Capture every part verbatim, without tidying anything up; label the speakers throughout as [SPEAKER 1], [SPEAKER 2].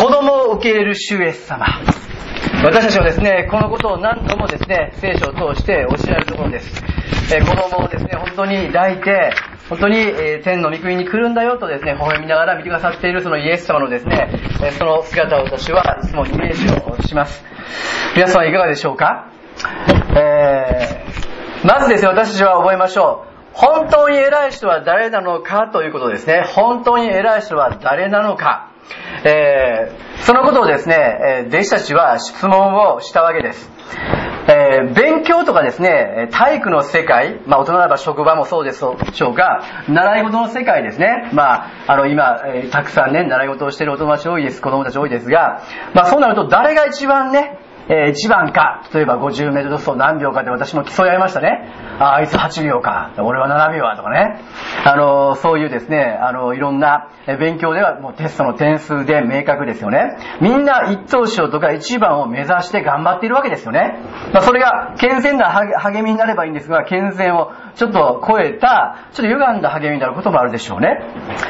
[SPEAKER 1] 子供を受け入れる主イエス様。私たちはですね、このことを何度もですね、聖書を通して教えられるところです。えー、子供をですね、本当に抱いて、本当に、えー、天の御国に来るんだよとですね、微笑みながら見てくださっているそのイエス様のですね、えー、その姿を私はいつもイメージをします。皆さんはいかがでしょうか？えー、まずですね、私たちは覚えましょう。本当に偉い人は誰なのかということですね。本当に偉い人は誰なのか。えー、そのことをですね、えー、弟子たちは質問をしたわけです。えー、勉強とかですね、体育の世界、まあ大人ならば職場もそうでしょうが、習い事の世界ですね。まあ、あの今、えー、たくさんね、習い事をしているお友達多いです。子供たち多いですが、まあそうなると誰が一番ね、えー、一番か、例えばごじゅうメートル走何秒かで私も競い合いましたね。あ、あいつはちびょうか、俺はななびょうだとかね。あの、そういうですね、あの、いろんな勉強ではもうテストの点数で明確ですよね。みんな一等賞とか一番を目指して頑張っているわけですよね。まあ、それが健全な励みになればいいんですが、健全をちょっと超えた、ちょっと歪んだ励みになることもあるでしょうね。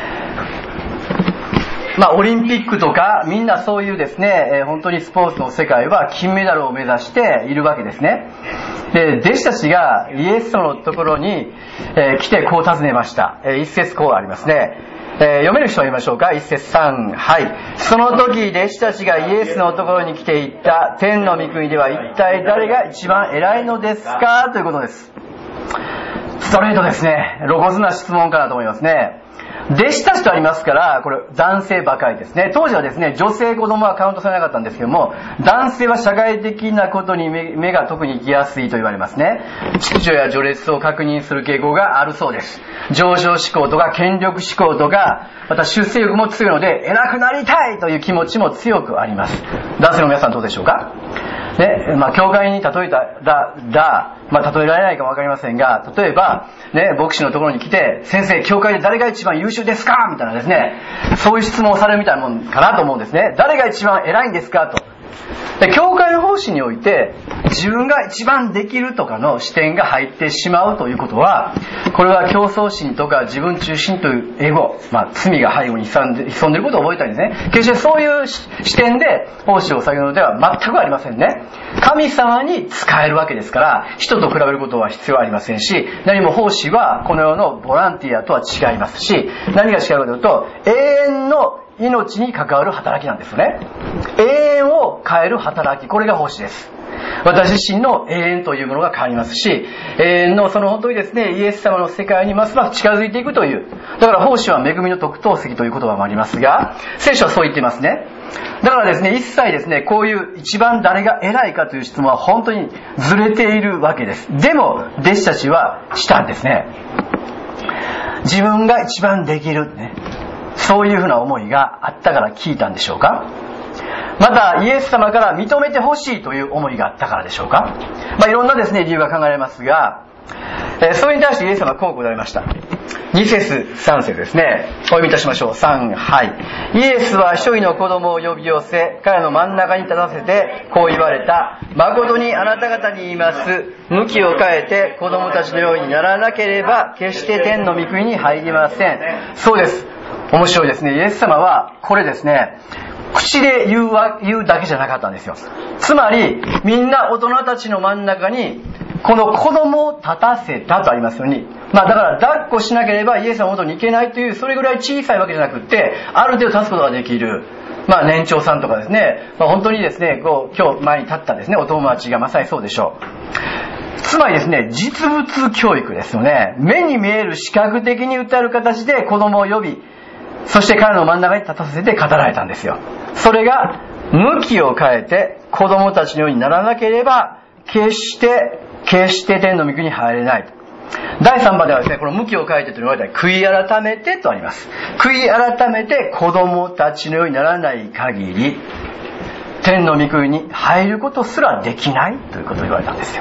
[SPEAKER 1] まあ、オリンピックとかみんなそういうですね、えー、本当にスポーツの世界は金メダルを目指しているわけですね。で、弟子たちがイエス様のところに、えー、来てこう尋ねました。えー、一節こうありますね。えー、読める人は言いましょうか。一節三、はい。その時弟子たちがイエスのところに来て言った、天の御国では一体誰が一番偉いのですかということです。ストレートですね。露骨な質問かなと思いますね。弟子たちとありますから、これ男性ばかりですね。当時はですね、女性子供はカウントされなかったんですけども、男性は社会的なことに 目, 目が特に行きやすいと言われますね。秩序や序列を確認する傾向があるそうです。上昇志向とか権力志向とか、また出世欲も強いので、偉くなりたいという気持ちも強くあります。男性の皆さんどうでしょうか？ね、まあ、教会に例えたら、らまあ、例えられないかもわかりませんが、例えば、ね、牧師のところに来て、先生、教会で誰が一番優秀ですかみたいなですね、そういう質問をされるみたいなもんかなと思うんですね。誰が一番偉いんですかと。で、教会の方針において、自分が一番できるとかの視点が入ってしまうということは、これは競争心とか自分中心というエゴ、まあ、罪が背後に潜んで、潜んでいることを覚えたいんですね。決してそういう視点で奉仕を下げるのでは全くありませんね。神様に使えるわけですから、人と比べることは必要ありませんし、何も奉仕はこの世のボランティアとは違いますし、何が違うかというと、永遠の命に関わる働きなんですよね。永遠を変える働き、これが奉仕です。私自身の永遠というものが変わりますし、永遠のその本当にですね、イエス様の世界にますます近づいていくという、だから奉仕は恵みの特等席という言葉もありますが、聖書はそう言っていますね。だからですね、一切ですね、こういう一番誰が偉いかという質問は本当にずれているわけです。でも弟子たちはしたんですね。自分が一番できるね、そういうふうな思いがあったから聞いたんでしょうか。またイエス様から認めてほしいという思いがあったからでしょうか。まあいろんなですね理由が考えられますが、えー、それに対してイエス様はこう答えました。に節さん節ですね。お読みいたしましょう。さん、はい。イエスは一人の子供を呼び寄せ、彼の真ん中に立たせてこう言われた。誠にあなた方に言います。向きを変えて子供たちのようにならなければ決して天の御国に入りません。そうです。面白いですね。イエス様はこれですね、口で言うわ、言うだけじゃなかったんですよ。つまりみんな大人たちの真ん中にこの子供を立たせたとありますように、まあだから抱っこしなければイエス様の元に行けないという、それぐらい小さいわけじゃなくって、ある程度立つことができる、まあ年長さんとかですね、まあ、本当にですね、こう今日前に立ったですねお友達がまさにそうでしょう。つまりですね、実物教育ですよね。目に見える視覚的に訴える形で子供を呼び、そして彼の真ん中に立たせて語られたんですよ。それが向きを変えて子供たちのようにならなければ決して決して天の御国に入れない。だいさんばんではですね、この向きを変えてと言われたら悔い改めてとあります。悔い改めて子供たちのようにならない限り天の御国に入ることすらできないということを言われたんですよ。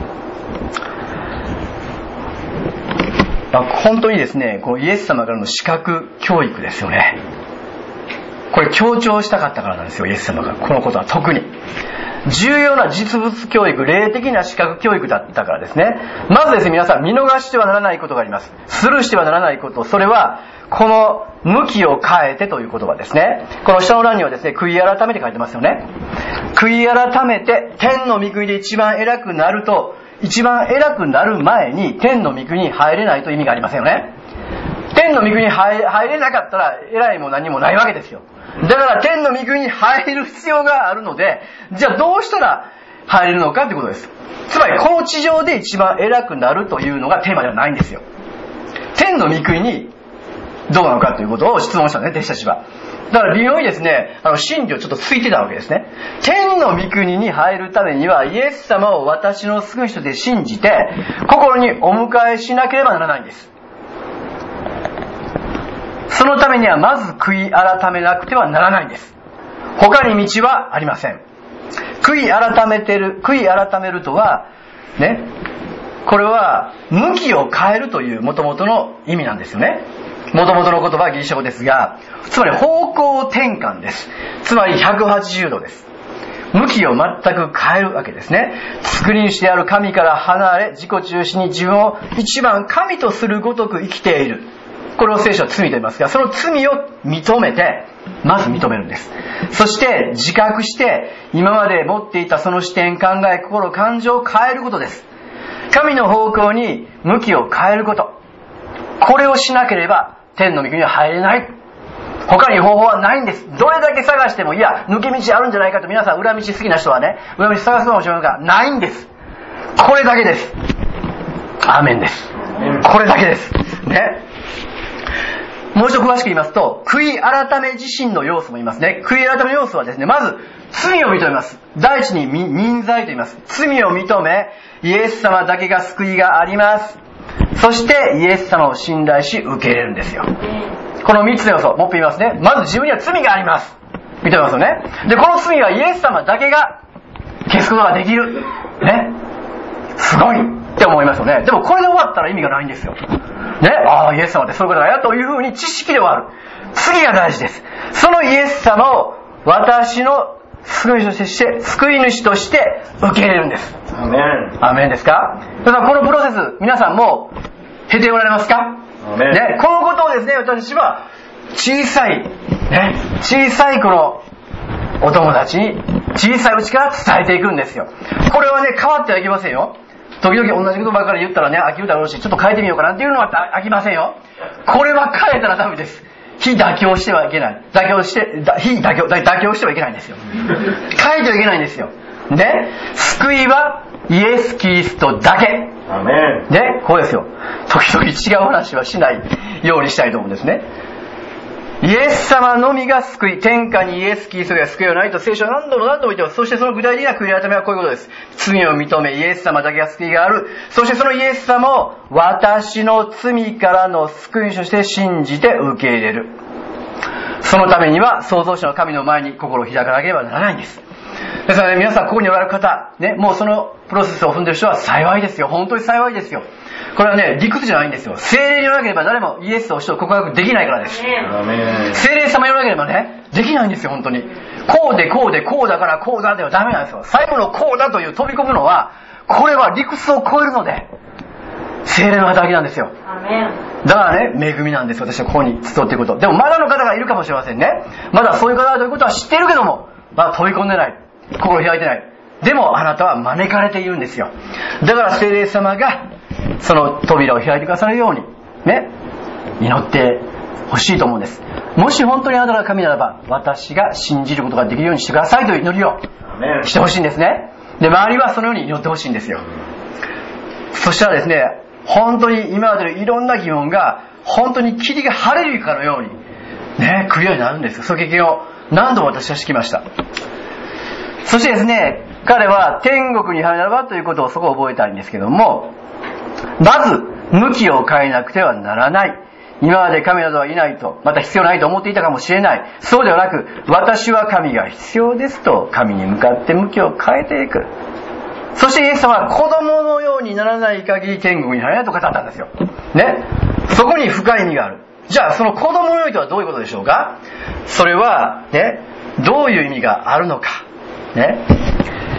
[SPEAKER 1] まあ、本当にですね、こうイエス様からの視覚教育ですよね。これ強調したかったからなんですよ、イエス様が。このことは特に重要な実物教育、霊的な資格教育だったからですね。まずですね、皆さん見逃してはならないことがあります。スルーしてはならないこと、それはこの向きを変えてという言葉ですね。この下の欄にはですね、悔い改めて書いてますよね。悔い改めて天の御国で一番偉くなると、一番偉くなる前に天の御国に入れないと意味がありませんよね。天の御国に入れなかったら偉いも何もないわけですよ。だから天の御国に入る必要があるので、じゃあどうしたら入れるのかということです。つまりこの地上で一番偉くなるというのがテーマではないんですよ。天の御国にどうなのかということを質問したんですね、弟子たちは。だから微妙にですね、あの真理をちょっとついてたわけですね。天の御国に入るためにはイエス様を私の救い主として信じて心にお迎えしなければならないんです。そのためにはまず悔い改めなくてはならないんです。他に道はありません。悔い改めてる、悔い改めるとはね、これは向きを変えるという元々の意味なんですよね。元々の言葉はギリシャ語ですが、つまり方向転換です。つまりひゃくはちじゅうどです。向きを全く変えるわけですね。作り主である神から離れ、自己中心に自分を一番神とするごとく生きている。これを聖書は罪と言いますが、その罪を認めて、まず認めるんです。そして自覚して、今まで持っていたその視点、考え、心、感情を変えることです。神の方向に向きを変えること。これをしなければ、天の御国には入れない。他に方法はないんです。どれだけ探しても、いや、抜け道あるんじゃないかと皆さん裏道好きな人はね、裏道探すかもしれませんが、ないんです。これだけです。アーメンです。これだけです。ね。もう一度詳しく言いますと、悔い改め自身の要素も言いますね。悔い改めの要素はですね、まず、罪を認めます。第一に認罪と言います。罪を認め、イエス様だけが救いがあります。そして、イエス様を信頼し、受け入れるんですよ。この三つの要素、もっと言いますね。まず自分には罪があります。認めますよね。で、この罪はイエス様だけが消すことができる。ね。すごいって思いますよね。でもこれで終わったら意味がないんですよ。ね。ああ、イエス様ってそういうことだよというふうに知識で終わる。次が大事です。そのイエス様を私の救い主として、救い主として受け入れるんです。
[SPEAKER 2] アメン。
[SPEAKER 1] アメンですか？だからこのプロセス、皆さんも経ておられますか？
[SPEAKER 2] アメン。
[SPEAKER 1] ね。このことをですね、私は小さい、ね、小さいこのお友達に小さいうちから伝えていくんですよ。これはね、変わってはいけませんよ。時々同じことばかり言ったらね、飽きるだろうし、ちょっと変えてみようかなっていうのは飽きませんよ。これは変えたらダメです。非妥協してはいけない。妥協して、非妥協、妥協してはいけないんですよ。変えてはいけないんですよ。ね、救いはイエス・キリストだけ。
[SPEAKER 2] アメン。
[SPEAKER 1] ね、こうですよ。時々違う話はしないようにしたいと思うんですね。イエス様のみが救い、天下にイエス・キリストが救いはないと聖書は何度も何度も言ってます。そしてその具体的な悔い改めはこういうことです。罪を認め、イエス様だけが救いがある。そしてそのイエス様を私の罪からの救い主として信じて受け入れる。そのためには創造主の神の前に心を開かなければならないんです。ですからね、皆さんここにおられる方、ね、もうそのプロセスを踏んでいる人は幸いですよ。本当に幸いですよ。これはね、理屈じゃないんですよ。聖霊によらなければ誰もイエスを主と告白できないからです。聖霊様によらなければね、できないんですよ、本当に。こうでこうでこうだからこうだではダメなんですよ。最後のこうだという飛び込むのは、これは理屈を超えるので、聖霊の働きなんですよ。だからね、恵みなんですよ。私はここに集っていること。でもまだの方がいるかもしれませんね。まだそういう方だということは知っているけども、まだ飛び込んでない。心開いてない。でもあなたは招かれているんですよ。だから聖霊様がその扉を開いてくださるようにね、祈ってほしいと思うんです。もし本当にあなたが神ならば、私が信じることができるようにしてくださいという祈りをしてほしいんですね。で、周りはそのように祈ってほしいんですよ。そしたらですね、本当に今までのいろんな疑問が本当に霧が晴れるかのようにね、クリアになるんですよ。そういう経験を何度も私はしてきました。そしてですね、彼は天国に入るならばということをそこを覚えたいんですけども、まず向きを変えなくてはならない。今まで神などはいないと、また必要ないと思っていたかもしれない。そうではなく、私は神が必要ですと神に向かって向きを変えていく。そしてイエス様は子供のようにならない限り天国に入れないと語ったんですよ。ね。そこに深い意味がある。じゃあその子供のようにとはどういうことでしょうか？それはね、どういう意味があるのか。ね。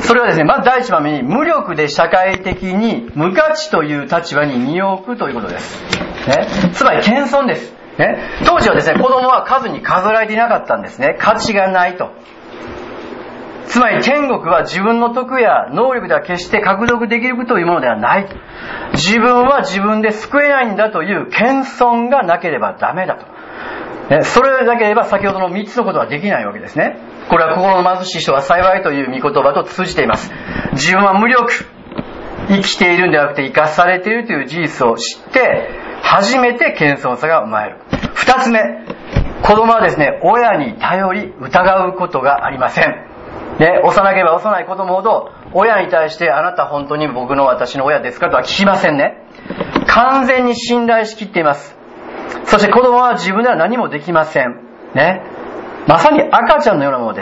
[SPEAKER 1] それはですね、まず第一番目に、無力で社会的に無価値という立場に身を置くということです。ね、つまり謙遜です。ね、当時はですね、子供は数に数えられていなかったんですね。価値がないと。つまり天国は自分の徳や能力では決して獲得できるというものではない。自分は自分で救えないんだという謙遜がなければダメだと。ね、それだければ先ほどのみっつのことはできないわけですね。これは心の貧しい人は幸いという御言葉と通じています。自分は無力、生きているんではなくて生かされているという事実を知って初めて謙遜さが生まれる。二つ目、子供はですね、親に頼り疑うことがありません。ね、幼ければ幼い子供ほど親に対してあなた本当に僕の私の親ですかとは聞きませんね。完全に信頼しきっています。そして子供は自分では何もできませんね。まさに赤ちゃんのようなものです。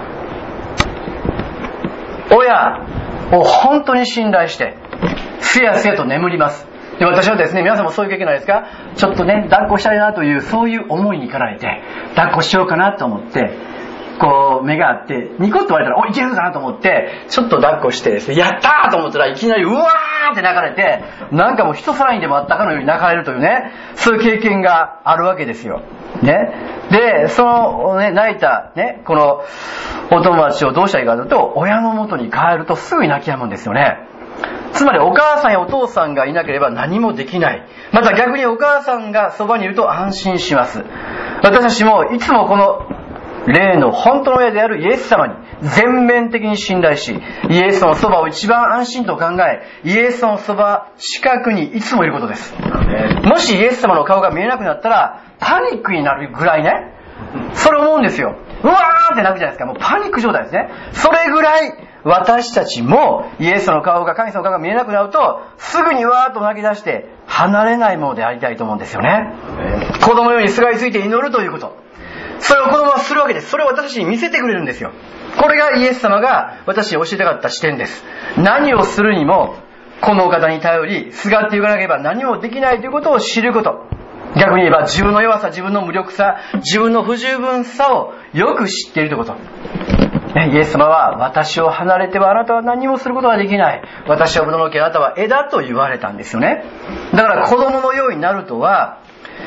[SPEAKER 1] 親を本当に信頼してすやすやと眠ります。で、私はですね、皆さんもそういう経験ないですか？ちょっとね、抱っこしたいなというそういう思いに駆られて抱っこしようかなと思ってこう目があってニコッと言われたらおいけるかなと思ってちょっと抱っこしてですね、やったーと思ったらいきなりうわーって泣かれて、なんかもう一皿にでもあったかのように泣かれるというね、そういう経験があるわけですよね。で、そのね、泣いたね、このお友達をどうしたらいいかというと、親の元に帰るとすぐに泣き止むんですよね。つまりお母さんやお父さんがいなければ何もできない。また逆にお母さんがそばにいると安心します。私たちもいつもこの霊の本当の親であるイエス様に全面的に信頼し、イエスのそばを一番安心と考え、イエスのそば近くにいつもいることです。もしイエス様の顔が見えなくなったらパニックになるぐらいね、それ思うんですよ。うわーって泣くじゃないですか。もうパニック状態ですね。それぐらい私たちもイエスの顔が、神様の顔が見えなくなるとすぐにわーっと泣き出して離れないものでありたいと思うんですよね。子供のようにすがりついて祈るということ、それを子供はするわけです。それを私たちに見せてくれるんですよ。これがイエス様が私に教えたかった視点です。何をするにもこのお方に頼りすがっていかなければ何もできないということを知ること、逆に言えば自分の弱さ、自分の無力さ、自分の不十分さをよく知っているということ、ね、イエス様は私を離れてはあなたは何もすることができない、私はブドウの木、あなたは枝と言われたんですよね。だから子供のようになるとは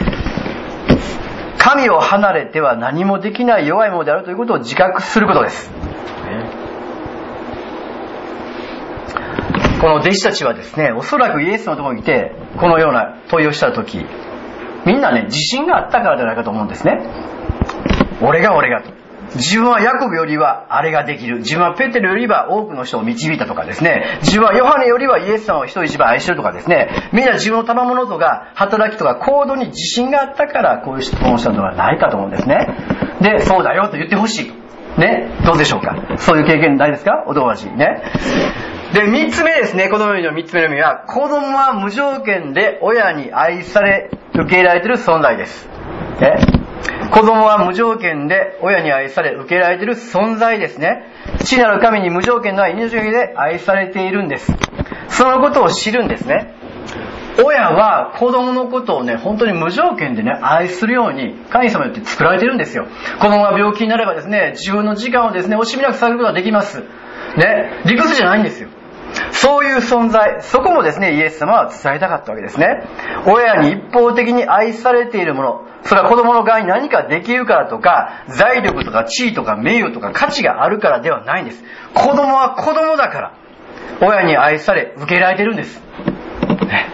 [SPEAKER 1] 神を離れては何もできない弱いものであるということを自覚することです。この弟子たちはですね、おそらくイエスのところに来てこのような問いをしたとき、みんなね、自信があったからではないかと思うんですね。俺が俺がと、自分はヤコブよりはあれができる、自分はペテルよりは多くの人を導いたとかですね、自分はヨハネよりはイエス様を人一番愛してるとかですね、みんな自分の賜物とか働きとか行動に自信があったからこういう質問をしたのではないかと思うんですね。で、そうだよと言ってほしいね、どうでしょうか。そういう経験ないですか、お友達ね。で、三つ目ですね、子供の三つ目の意味は、子供は無条件で親に愛され受け入れられている存在です、ね、子供は無条件で親に愛され受け入れられている存在ですね。父なる神に無条件の愛、命がけで愛されているんです。そのことを知るんですね。親は子供のことをね、本当に無条件でね、愛するように神様によって作られているんですよ。子供が病気になればですね、自分の時間をですね、惜しみなくさせることができますね。理屈じゃないんですよ。そういう存在、そこもですね、イエス様は伝えたかったわけですね。親に一方的に愛されているもの、それは子供の側に何かできるからとか、財力とか地位とか名誉とか価値があるからではないんです。子供は子供だから親に愛され受け入れられているんです、ね、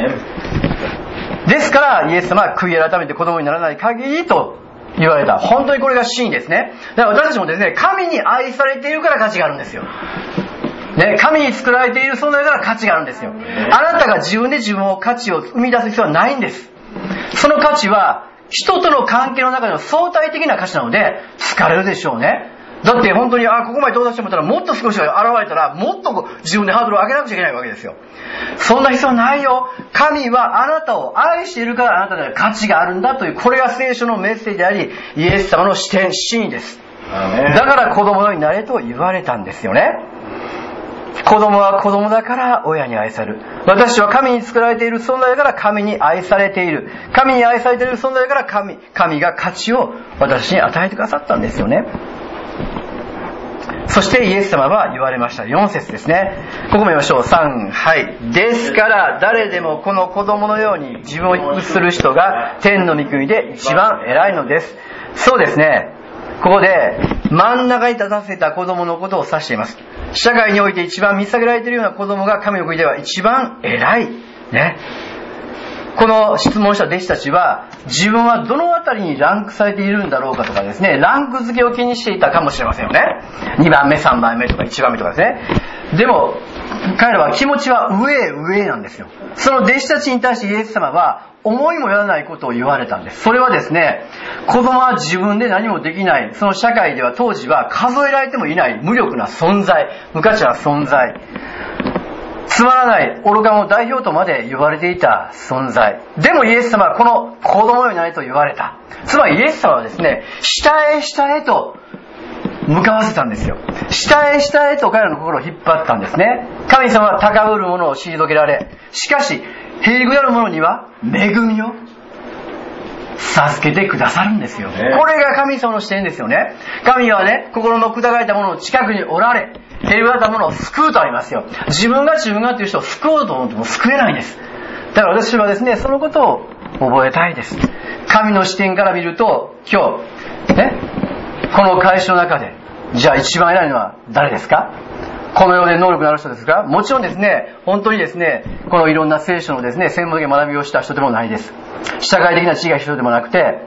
[SPEAKER 1] ですからイエス様は悔い改めて子供にならない限りと言われた。本当にこれが真意ですね。だから私たちもですね、神に愛されているから価値があるんですよね、神に作られている存在だから価値があるんですよ。あなたが自分で自分を価値を生み出す必要はないんです。その価値は人との関係の中での相対的な価値なので疲れるでしょうね。だって本当にあここまで到達してもらったらもっと少し現れたらもっと自分でハードルを上げなくちゃいけないわけですよ。そんな必要ないよ。神はあなたを愛しているからあなたには価値があるんだという、これが聖書のメッセージでありイエス様の視点、真意です。だから子供のようになれと言われたんですよね。子供は子供だから親に愛される。私は神に作られている存在だから神に愛されている。神に愛されている存在だから神、神が価値を私に与えてくださったんですよね。そそしてイエス様は言われました。よん節ですね。ここも見ましょう。さん、はい。ですから誰でもこの子供のように自分を低くする人が天の御国で一番偉いのです。そうですね。ここで真ん中に立たせた子供のことを指しています。社会において一番見下げられているような子供が神の国では一番偉い。ね。この質問した弟子たちは自分はどのあたりにランクされているんだろうかとかですね、ランク付けを気にしていたかもしれませんよね。にばんめ、さんばんめとかいちばんめとかですね。でも彼らは気持ちは上へ上へなんですよ。その弟子たちに対してイエス様は思いもよらないことを言われたんです。それはですね、子供は自分で何もできない、その社会では当時は数えられてもいない無力な存在、無価値な存在、つまらない愚か者代表とまで言われていた存在。でもイエス様はこの子供のようになれと言われた。つまりイエス様はですね、下へ下へと向かわせたんですよ。下へ下へと彼らの心を引っ張ったんですね。神様は高ぶる者を退けられ、しかしへりくだる者には恵みを授けてくださるんですよ。これが神様の視点ですよね。神はね、心の砕かれた者の近くにおられ、へりくだった者を救うとありますよ。自分が自分がという人を救おうと思っても救えないんです。だから私はですね、そのことを覚えたいです。神の視点から見ると、今日ね、この会社の中でじゃあ一番偉いのは誰ですか？この世で能力のある人ですか？もちろんですね、本当にですね、このいろんな聖書のですね、専門的な学びをした人でもないです。社会的な地位が人でもなくて、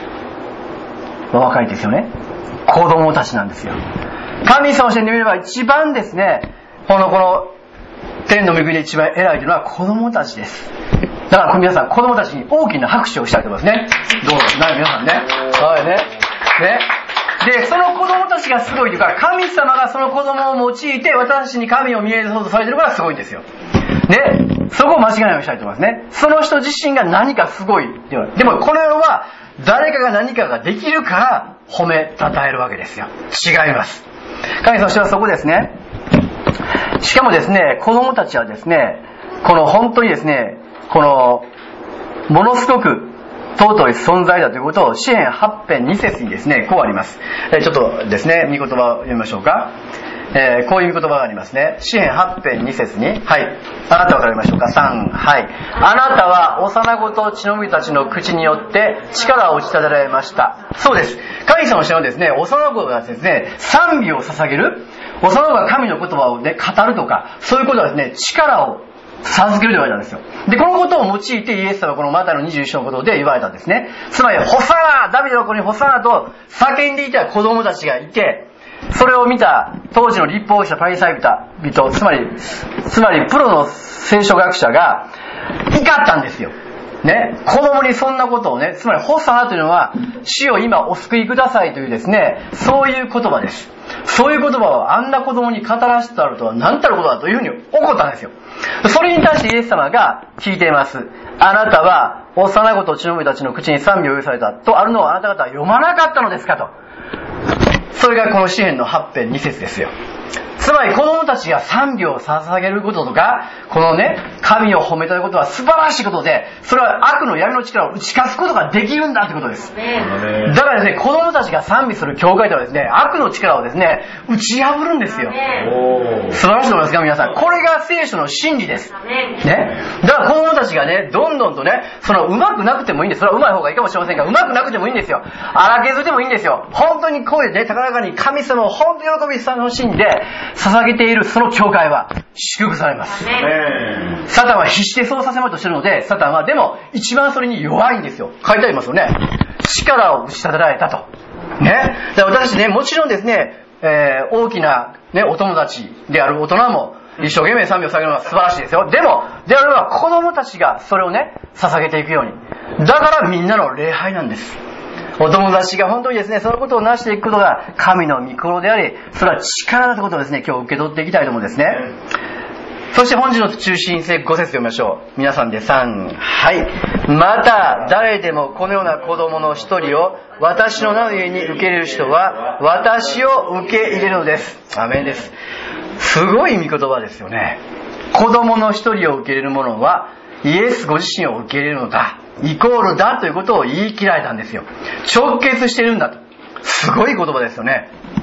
[SPEAKER 1] 若いですよね。子供たちなんですよ。神様の視点で見れば一番ですね、このこの天の御国で一番偉いというのは子供たちです。だから皆さん、子供たちに大きな拍手をしたいと思いますね。どうですか皆さんね。はいね。ね。で、その子供たちがすごいというか、神様がその子供を用いて私に神を見えるそうとされているからすごいんですよ。ね。そこを間違いないようにしたいと思いますね。その人自身が何かすごい。でもこの世は誰かが何かができるから褒め称えるわけですよ。違います。神様はそこですね。しかもですね、子供たちはですね、この本当にですね、このものすごく尊い存在だということを詩編はち編に節にですね、こうあります。えー、ちょっとですね、御言葉を読みましょうか。えー、こういう御言葉がありますね。詩編はち編に節に、はい。あなたは分かりましょうか。さん、はい。あなたは幼子と血のみたちの口によって力を打ち立てられました。そうです。神様の視点はですね、幼子がですね、賛美を捧げる、幼子が神の言葉をね、語るとか、そういうことはですね、力を授けると言われたんですよ。で、このことを用いてイエス様はこのマタイのにじゅういっ章のことで言われたんですね。つまり、ホサナ、ダビデの子にホサナと叫んでいた子供たちがいて、それを見た当時の立法学者パリサイ人、つまり、つまりプロの聖書学者が怒ったんですよ。ね、子供にそんなことをね、つまりホサナというのは、主を今お救いくださいというですね、そういう言葉です。そういう言葉をあんな子供に語らせてあるとは何たることだというふうに怒ったんですよ。それに対してイエス様が聞いています。あなたは幼子と血のみたちの口に賛美を許されたとあるのをあなた方は読まなかったのですかと。それがこの詩編のはち編に節ですよ。つまり子供たちが賛美を捧げることとか、このね、神を褒めたいことは素晴らしいことで、それは悪の闇の力を打ち勝つことができるんだということです。だからですね、子供たちが賛美する教会ではですね、悪の力をですね、打ち破るんですよ。素晴らしいと思いますか皆さん。これが聖書の真理です。ね。だから子供たちがね、どんどんとね、その上手くなくてもいいんです。それは上手い方がいいかもしれませんが、上手くなくてもいいんですよ。荒削ってもいいんですよ。本当に声でね、高らかに神様を本当に喜び楽しんで、捧げているその教会は祝福されます。サタンは必死でそうさせまいとしてるので、サタンはでも一番それに弱いんですよ。書いてありますよね。力を打ち立てられたと。ね。で私ね、もちろんですね、えー、大きな、ね、お友達である大人も一生懸命賛美を捧げるのは素晴らしいですよ。でも、であれば子供たちがそれをね、捧げていくように。だからみんなの礼拝なんです。お友達が本当にですね、そのことを成していくことが神の御心であり、それは力だということをですね、今日受け取っていきたいと思うんですね。そして本日の中心性ご節読みましょう。皆さんでさん、はい。また誰でもこのような子供の一人を私の名の家に受け入れる人は私を受け入れるのです。アメンです。すごい御言葉ですよね。子供の一人を受け入れる者はイエスご自身を受け入れるのだ。イコールだということを言い切られたんですよ。直結しているんだと。すごい言葉ですよね。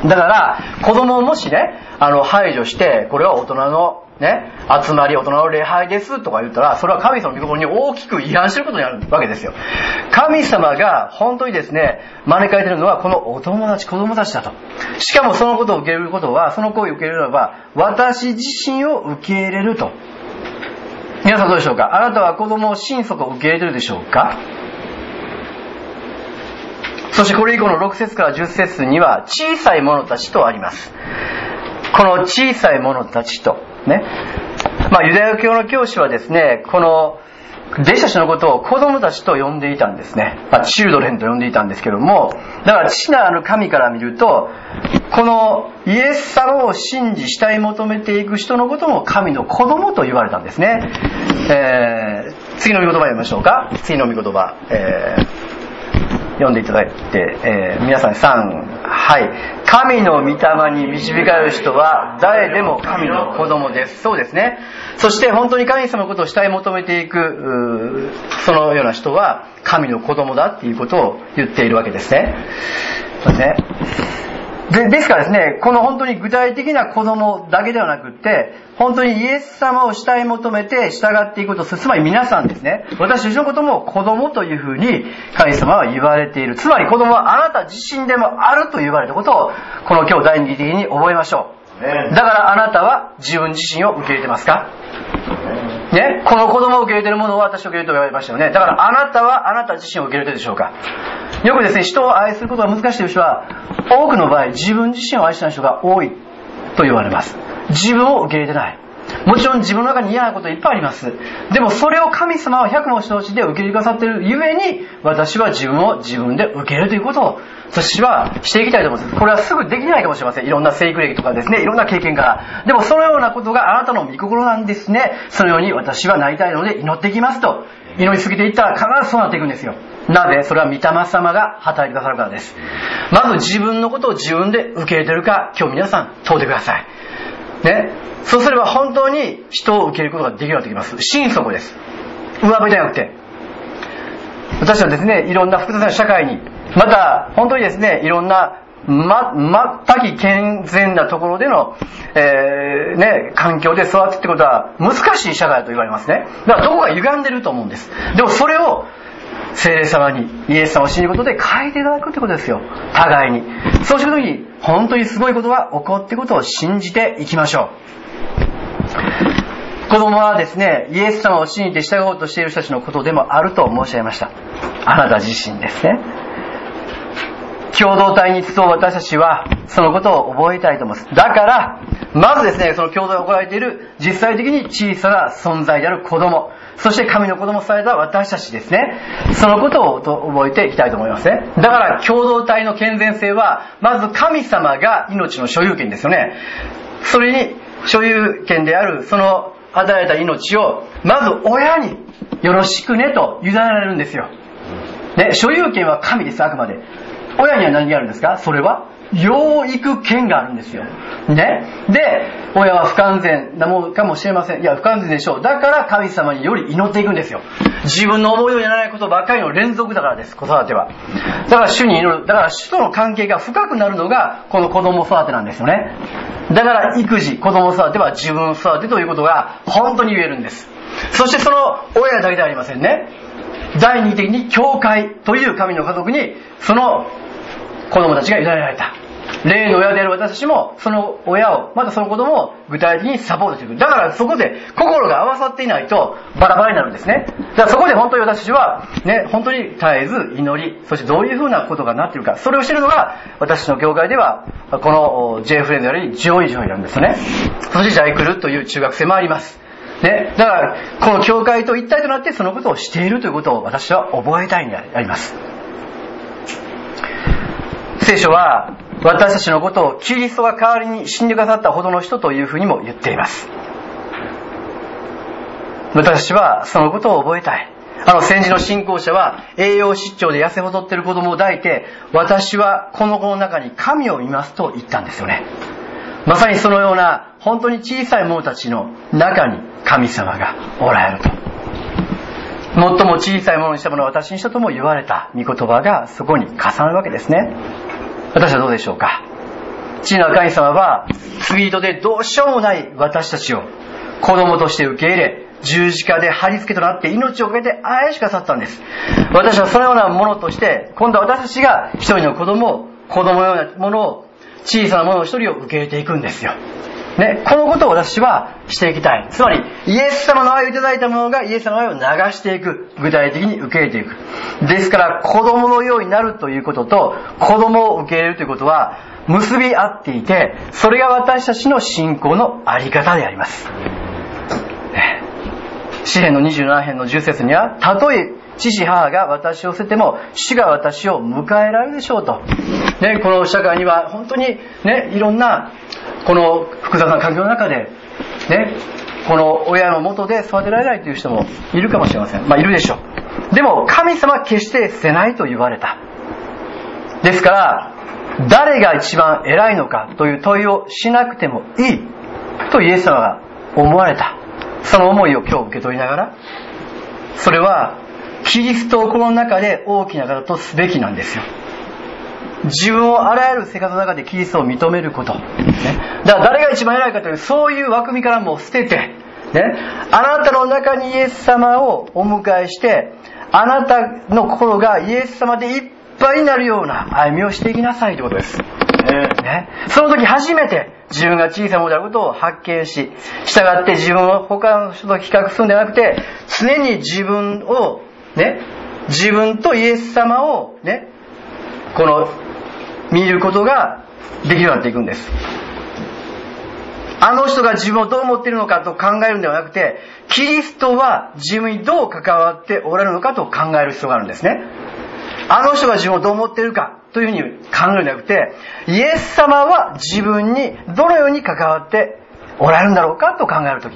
[SPEAKER 1] だから子供をもしねあの排除して、これは大人のね集まり、大人の礼拝ですとか言ったら、それは神様の御心に大きく違反していることになるわけですよ。神様が本当にですね招かれているのはこのお友達、子供たちだと。しかもそのことを受け入れることは、その行為を受け入れるのは私自身を受け入れると。皆さんどうでしょうか。あなたは子供を心底受け入れているでしょうか。そしてこれ以降のろく節からじゅっ節には小さい者たちとあります。この小さい者たちとね、まあユダヤ教の教師はですね、この弟子たちのことを子供たちと呼んでいたんですね。まあチルドレンと呼んでいたんですけども、だから父なる神から見ると、このイエス様を信じ慕い求めていく人のことも神の子供と言われたんですね。えー、次の御言葉読みましょうか。次の御言葉、えー読んでいただいて、えー、皆さんさん、はい。神の御霊に導かれる人は誰でも神の子供です。そうですね。そして本当に神様のことを慕い求めていくそのような人は神の子供だっていうことを言っているわけですね。そうですね。で、ですからですね、この本当に具体的な子供だけではなくって、本当にイエス様を慕い求めて従っていくことをする。つまり皆さんですね、私たちのことも子供というふうに神様は言われている。つまり子供はあなた自身でもあると言われたことを、この今日第二義的に覚えましょう。だからあなたは自分自身を受け入れてますかね、この子供を受け入れているものを私を受け入れると言われましたよね。だからあなたはあなた自身を受け入れているでしょうか。よくですね、人を愛することが難しい人は、多くの場合自分自身を愛してない人が多いと言われます。自分を受け入れてない。もちろん自分の中に嫌なこといっぱいあります。でもそれを神様は百も承知で受け入れてくださっているゆえに、私は自分を自分で受け入れるということを私はしていきたいと思います。これはすぐできないかもしれません。いろんな生育歴とかですね、いろんな経験から。でもそのようなことがあなたの御心なんですね。そのように私はなりたいので祈っていきますと。祈りすぎていったら必ずそうなっていくんですよ。なぜ？それは御霊様が働いてくださるからです。まず自分のことを自分で受け入れているか、今日皆さん問うてください。ね。そうすれば本当に人を受け入れることができるようになってきます。心底です。上辺じゃなくて。私はですね、いろんな複雑な社会に、また本当にですね、いろんなま、全く健全なところでの、えー、ね、環境で育つってことは難しい社会だと言われますね。だからどこか歪んでると思うんです。でもそれを聖霊様にイエス様を信じることで変えていただくってことですよ。互いに。そうするときに本当にすごいことが起こっていくことを信じていきましょう。子供はですね、イエス様を信じて従おうとしている人たちのことでもあると申し上げました。あなた自身ですね。共同体に集う私たちはそのことを覚えたいと思います。だからまずですね、その共同が行われている実際的に小さな存在である子供、そして神の子供された私たちですね、そのことを覚えていきたいと思いますね。だから共同体の健全性はまず神様が命の所有権ですよね。それに所有権であるその与えられた命をまず親によろしくねと委ねられるんですよ。で、所有権は神です。あくまで親には何があるんですか？それは養育権があるんですよ。ね。で、親は不完全なものかもしれません。いや、不完全でしょう。だから神様により祈っていくんですよ。自分の思い通りにならないことばっかりの連続だからです。子育ては。だから主に祈る。だから主との関係が深くなるのがこの子供育てなんですよね。だから育児、子供育ては自分育てということが本当に言えるんです。そしてその親だけではありませんね。第二的に教会という神の家族にその子供たちが委ねられた。霊の親である私たちもその親を、またその子供を具体的にサポートしていく。だからそこで心が合わさっていないとバラバラになるんですね。だからそこで本当に私たちはね、本当に絶えず祈り、そしてどういうふうなことがなっているか、それを知るのが私の教会ではこの J フレンドより上位上位なんですね。そしてジャイクルという中学生もあります。ね、だからこの教会と一体となってそのことをしているということを私は覚えたいにあります。聖書は私たちのことをキリストが代わりに死んでくださったほどの人というふうにも言っています。私たちはそのことを覚えたい。あの先時の信仰者は栄養失調で痩せ細っている子供を抱いて、私はこの子の中に神を見ますと言ったんですよね。まさにそのような本当に小さい者たちの中に神様がおられると。最も小さいものにしたものは私にしたとも言われた御言葉がそこに重なるわけですね。私はどうでしょうか。 父なる神様は罪人でどうしようもない私たちを子供として受け入れ、十字架で貼り付けとなって命をかけて愛しくださったんです。私はそのようなものとして、今度は私たちが一人の子供を、子供のようなものを、小さなもの一人を受け入れていくんですよ。ね、このことを私はしていきたい。つまり、イエス様の愛をいただいたものがイエス様の愛を流していく。具体的に受け入れていく。ですから、子供のようになるということと、子供を受け入れるということは、結び合っていて、それが私たちの信仰のあり方であります。ね、詩編のにじゅうなな編のじゅっ節には、たとえ父母が私を捨てても主が私を迎えられるでしょうと、ね、この社会には本当に、ね、いろんなこの複雑な環境の中で、ね、この親の元で育てられないという人もいるかもしれません。まあいるでしょう。でも神様は決して捨てないと言われた。ですから誰が一番偉いのかという問いをしなくてもいいとイエス様が思われた。その思いを今日受け取りながら、それはキリストをこの中で大きな方とすべきなんですよ。自分をあらゆる生活の中でキリストを認めること、ね、だから誰が一番偉いかというそういう枠組みからも捨てて、ね、あなたの中にイエス様をお迎えして、あなたの心がイエス様でいっぱいになるような歩みをしていきなさいということです、ね、その時初めて自分が小さなものであることを発見し、従って自分を他の人と比較するんではなくて、常に自分をね、自分とイエス様をね、この見ることができるようになっていくんです。あの人が自分をどう思っているのかと考えるんではなくて、キリストは自分にどう関わっておられるのかと考える必要があるんですね。あの人が自分をどう思っているかというふうに考えるんではなくて、イエス様は自分にどのように関わっておられるんだろうかと考えるとき、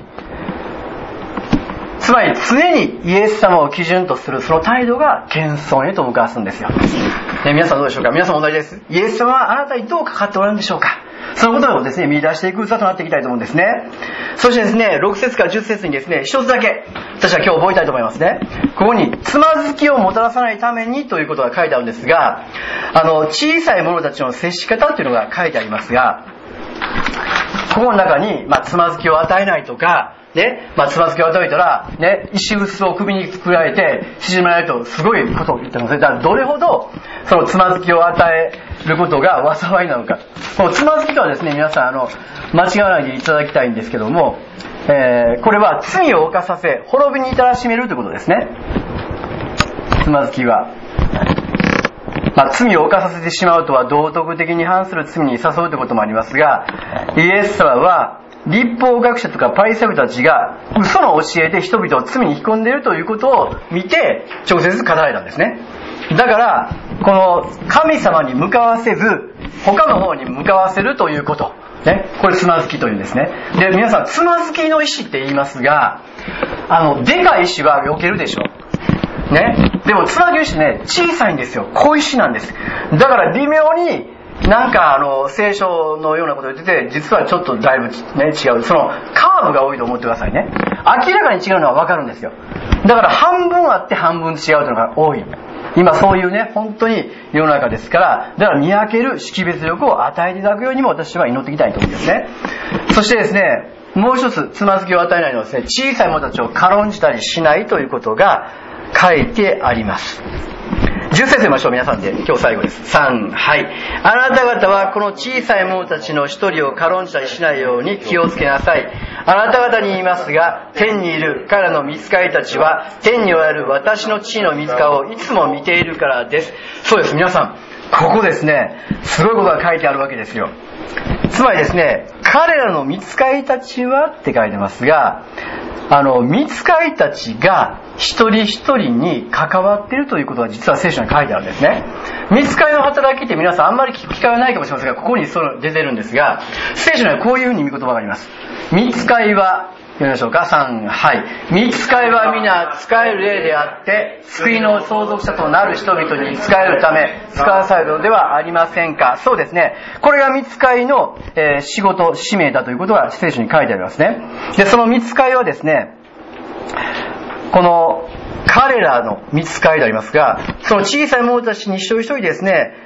[SPEAKER 1] つまり常にイエス様を基準とするその態度が謙遜へと向かわすんですよ、ね、皆さんどうでしょうか。皆さん同じです。イエス様はあなたにどう関わっておられるんでしょうか。そのことをですね見出していく器となっていきたいと思うんですね。そしてですねろく節からじゅっ節にですね一つだけ私は今日覚えたいと思いますね。ここにつまずきをもたらさないためにということが書いてあるんですが、あの小さい者たちの接し方というのが書いてありますが、ここの中に、まあ、つまずきを与えないとかね、まあ、つまずきを与えたら、ね、石臼を首にくらえて縮められるとすごいことを言ってますね。だからどれほどそのつまずきを与えることが災いなのか。このつまずきとはですね、皆さんあの間違わないでいただきたいんですけども、えー、これは罪を犯させ滅びに至らしめるということですね。つまずきは、まあ、罪を犯させてしまうとは道徳的に反する罪に誘うということもありますが、イエス様は律法学者とかパリサイ人たちが嘘の教えで人々を罪に引き込んでいるということを見て直接語られたんですね。だからこの神様に向かわせず他の方に向かわせるということ、ね、これつまずきというんですね。で、皆さんつまずきの石って言いますが、あのでかい石は避けるでしょ、ね、でもつまずきの石ね小さいんですよ。小石なんです。だから微妙になんかあの聖書のようなことを言ってて、実はちょっとだいぶ、ね、違う、そのカーブが多いと思ってくださいね。明らかに違うのは分かるんですよ。だから半分あって半分違うというのが多い。今そういうね本当に世の中ですから、だから見分ける識別力を与えていただくようにも私は祈っていきたいと思うんですね。そしてですね、もう一つつまずきを与えないのはですね、小さい者たちを軽んじたりしないということが書いてあります。じゅっ節読みましょう。皆さんで今日最後です。さん、はい。あなた方はこの小さい者たちの一人を軽んじたりしないように気をつけなさい。あなた方に言いますが、天にいる彼らの御使いたちは天におられる私の父の御顔をいつも見ているからです。そうです。皆さんここですね、すごいことが書いてあるわけですよ。つまりですね、彼らの御使いたちはって書いてますが、あの御使いたちが一人一人に関わっているということが実は聖書に書いてあるんですね。御使いの働きって皆さんあんまり聞く機会はないかもしれませんが、ここにその出てるんですが、聖書にはこういうふうに見言葉があります。御使いは、読みましょうか。さん、はい。御使いは皆使える霊であって、救いの相続者となる人々に使えるため使わされるのではありませんか。そうですね。これが御使いの、えー、仕事、使命だということが聖書に書いてありますね。で、その御使いはですね、この彼らの御使いでありますが、その小さい者たちに一人一人ですね、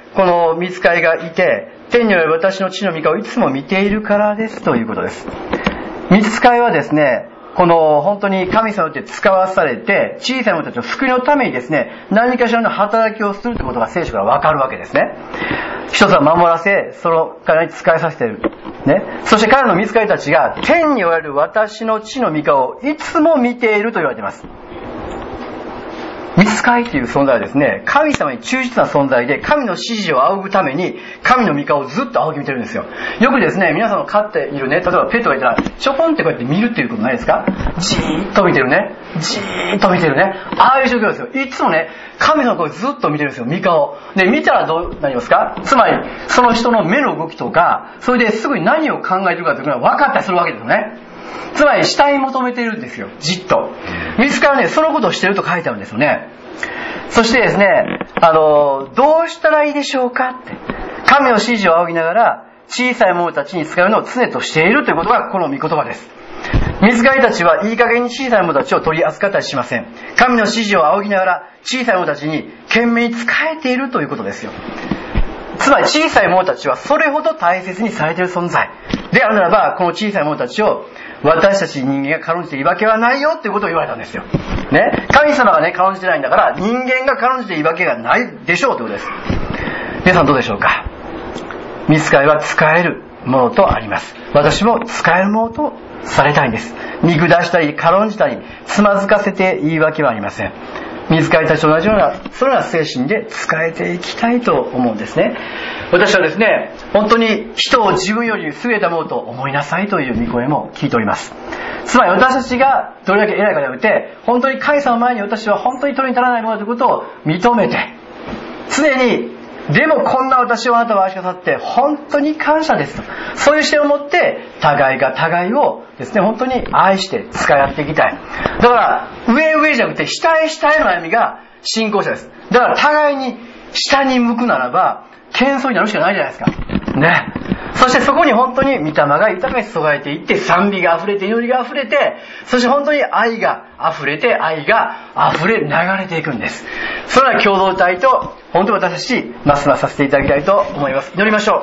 [SPEAKER 1] この御使いがいて、天におられる私の父の御顔をいつも見ているからですということです。御使いはですね、この本当に神様によって使わされて、小さい者たちの救いのためにですね、何かしらの働きをするということが聖書からわかるわけですね。一つは守らせ、その彼に使いさせている。ね。そして彼の御使いたちが、天におられる私の父の御顔をいつも見ていると言われています。御使いという存在はですね、神様に忠実な存在で、神の指示を仰ぐために、神の御顔をずっと仰ぎ見てるんですよ。よくですね、皆さんの飼っているね、例えばペットがいたら、ちょこんってこうやって見るっていうことないですか？じーっと見てるね。じーっと見てるね。ああいう状況ですよ。いつもね、神様の顔をずっと見てるんですよ、御顔。で、見たらどうなりますか？つまり、その人の目の動きとか、それですぐに何を考えているかというのが分かったりするわけですよね。つまり、死体求めているんですよ、じっと。自らね、そのことをしていると書いてあるんですよね。そしてですね、あの、どうしたらいいでしょうかって。神の指示を仰ぎながら、小さい者たちに使うのを常としているということが、この御言葉です。御使いたちはいい加減に小さい者たちを取り扱ったりしません。神の指示を仰ぎながら、小さい者たちに懸命に仕えているということですよ。つまり小さい者たちはそれほど大切にされている存在であるならば、この小さい者たちを私たち人間が軽んじていいわけはないよっていうことを言われたんですよ。ね。神様がね、軽んじてないんだから、人間が軽んじていいわけがないでしょうということです。皆さんどうでしょうか？御使いは使えるものとあります。私も使えるものとされたいんです。見下したり、軽んじたり、つまずかせていいわけはありません。御使いたちと同じような、そのような精神で使えていきたいと思うんですね。私はですね、本当に人を自分より優れたものと思いなさいという御声も聞いております。つまり私たちがどれだけ偉いかではなくて、本当に神様の前に私は本当に取りに足らないものということを認めて、常に、でもこんな私をあなたは愛しくださって本当に感謝ですと。そういう視点を持って、互いが互いをですね、本当に愛して使い合っていきたい。だから、上上じゃなくて、下へ下への歩みが信仰者です。だから互いに下に向くならば、謙遜になるしかないじゃないですか。ね。そしてそこに本当に御霊が豊かに注がれていって、賛美が溢れて、祈りが溢れて、そして本当に愛が溢れて、愛が溢れ、流れていくんです。それは共同体と、本当に私たち、ますますさせていただきたいと思います。祈りましょう。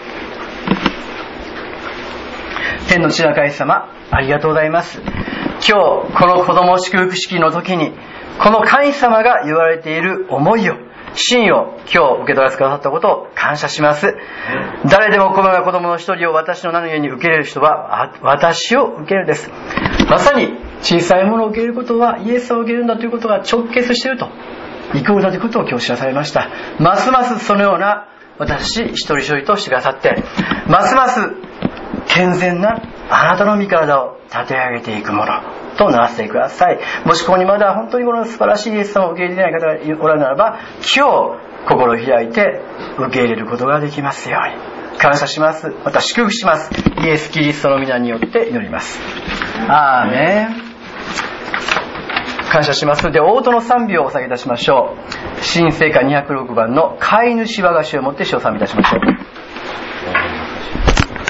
[SPEAKER 1] 天の父なる神様、ありがとうございます。今日、この子供祝福式の時に、この神様が言われている思いを、真を今日受け取らせてくださったことを感謝します。誰でもこのような子供の一人を私の名の上に受け入れる人は私を受けるです。まさに小さいものを受け入れることはイエスを受けるんだということが直結しているとイコールだということを今日知らされました。ますますそのような私一人一人としてくださって、ますます健全なあなたの御体を立て上げていくものとならせてください。もしここにまだ本当にこの素晴らしいイエス様を受け入れない方がおられるならば、今日心を開いて受け入れることができますように感謝します。また祝福します。イエス・キリストの皆によって祈ります。アーメン。感謝しますので、応答の賛美をお捧げいたしましょう。新聖歌にひゃくろくばんの飼い主我が主をもって称賛いたしましょう。